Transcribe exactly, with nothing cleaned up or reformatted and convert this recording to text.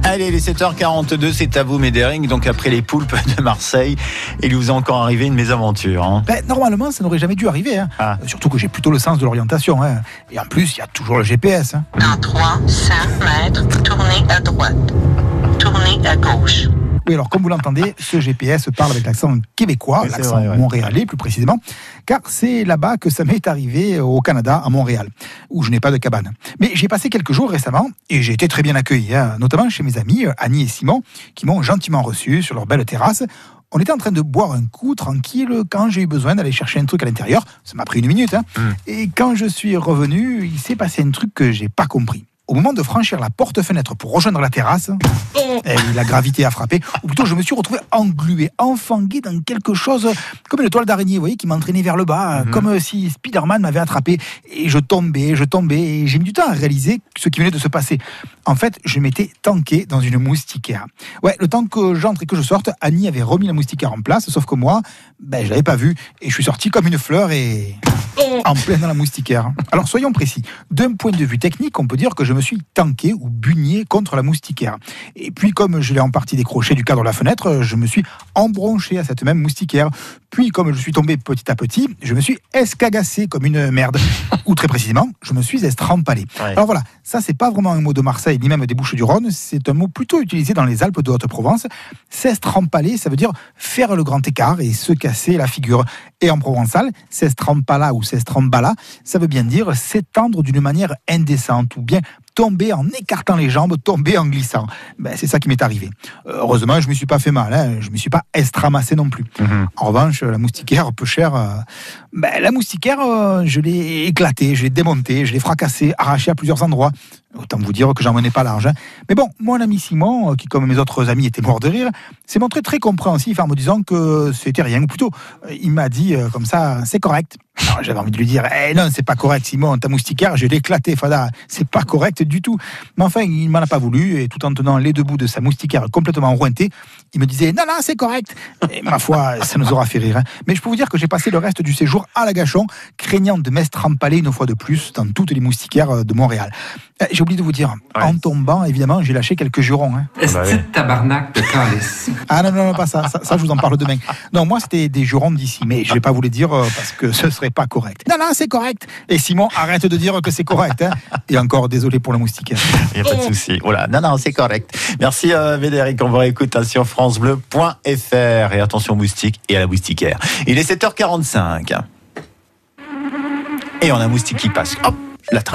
Allez, les sept heures quarante-deux, c'est à vous, Médéric. Donc, après les poulpes de Marseille, il vous a encore arrivé une mésaventure. Hein. Ben, normalement, ça n'aurait jamais dû arriver. Hein. Ah. Surtout que j'ai plutôt le sens de l'orientation. Hein. Et en plus, il y a toujours le G P S. Hein. Dans trois cents mètres, tournez à droite. Tournez à gauche. Oui, alors comme vous l'entendez, ce G P S parle avec l'accent québécois, oui, l'accent vrai, ouais. montréalais plus précisément, car c'est là-bas que ça m'est arrivé au Canada, à Montréal, où je n'ai pas de cabane. Mais j'ai passé quelques jours récemment et j'ai été très bien accueilli, hein, notamment chez mes amis Annie et Simon, qui m'ont gentiment reçu sur leur belle terrasse. On était en train de boire un coup tranquille quand j'ai eu besoin d'aller chercher un truc à l'intérieur. Ça m'a pris une minute. Hein. Mm. Et quand je suis revenu, il s'est passé un truc que j'ai pas compris. Au moment de franchir la porte-fenêtre pour rejoindre la terrasse, et la gravité a frappé, ou plutôt je me suis retrouvé englué, enfangué dans quelque chose comme une toile d'araignée, vous voyez, qui m'entraînait vers le bas, mm-hmm. comme si Spider-Man m'avait attrapé, et je tombais, je tombais, et j'ai mis du temps à réaliser ce qui venait de se passer. En fait, je m'étais tanké dans une moustiquaire. Ouais, le temps que j'entre et que je sorte, Annie avait remis la moustiquaire en place, sauf que moi, ben, je l'avais pas vue, et je suis sorti comme une fleur et... en plein dans la moustiquaire. Alors soyons précis, d'un point de vue technique, on peut dire que je me suis tanké ou bugné contre la moustiquaire. Et puis comme je l'ai en partie décroché du cadre de la fenêtre, je me suis embronché à cette même moustiquaire. Puis comme je suis tombé petit à petit, je me suis escagassé comme une merde. Ou très précisément, je me suis estrampalé. Ouais. Alors voilà, ça c'est pas vraiment un mot de Marseille ni même des Bouches-du-Rhône, c'est un mot plutôt utilisé dans les Alpes de Haute-Provence. S'estrampaler, ça veut dire faire le grand écart et se casser la figure. Et en provençal, s'estrampala ou s'estrambala, ça veut bien dire s'étendre d'une manière indécente ou bien tomber en écartant les jambes, tomber en glissant. Ben, c'est ça qui m'est arrivé. Heureusement, je ne me suis pas fait mal, hein. Je ne me suis pas estramassé non plus. Mmh. En revanche, la moustiquaire, peu chère, euh, ben, la moustiquaire, euh, je l'ai éclatée, je l'ai démontée, je l'ai fracassée, arrachée à plusieurs endroits. Autant vous dire que j'en menais pas large. Hein. Mais bon, mon ami Simon, qui comme mes autres amis était mort de rire, s'est montré très compréhensif en me disant que c'était rien, ou plutôt, il m'a dit euh, comme ça, c'est correct. Alors, j'avais envie de lui dire, eh non, c'est pas correct, Simon, ta moustiquaire, je l'ai éclatée, Fada, c'est pas correct du tout. Mais enfin, il m'en a pas voulu, et tout en tenant les deux bouts de sa moustiquaire complètement rointée, il me disait, non, non, c'est correct. Et ma foi, ça nous aura fait rire. Hein. Mais je peux vous dire que j'ai passé le reste du séjour à l'agachon, craignant de m'estrampaler une fois de plus dans toutes les moustiquaires de Montréal. J'ai oublié de vous dire, ouais. En tombant, évidemment, j'ai lâché quelques jurons. Hein. Est-ce que c'est tabarnak de calice? Ah non, non, non, pas ça, ça. Ça, je vous en parle demain. Non, moi, c'était des jurons d'ici, mais je vais pas vous les dire euh, parce que ce serait pas correct. Non, non, c'est correct. Et Simon, arrête de dire que c'est correct. Hein. Et encore, désolé pour la moustiquaire. Il n'y a pas de souci. Voilà. Non, non, c'est correct. Merci, euh, Médéric. On vous réécoute hein, sur francebleu point f r. Et attention aux moustiques et à la moustiquaire. Il est sept heures quarante-cinq. Et on a un moustique qui passe. Hop.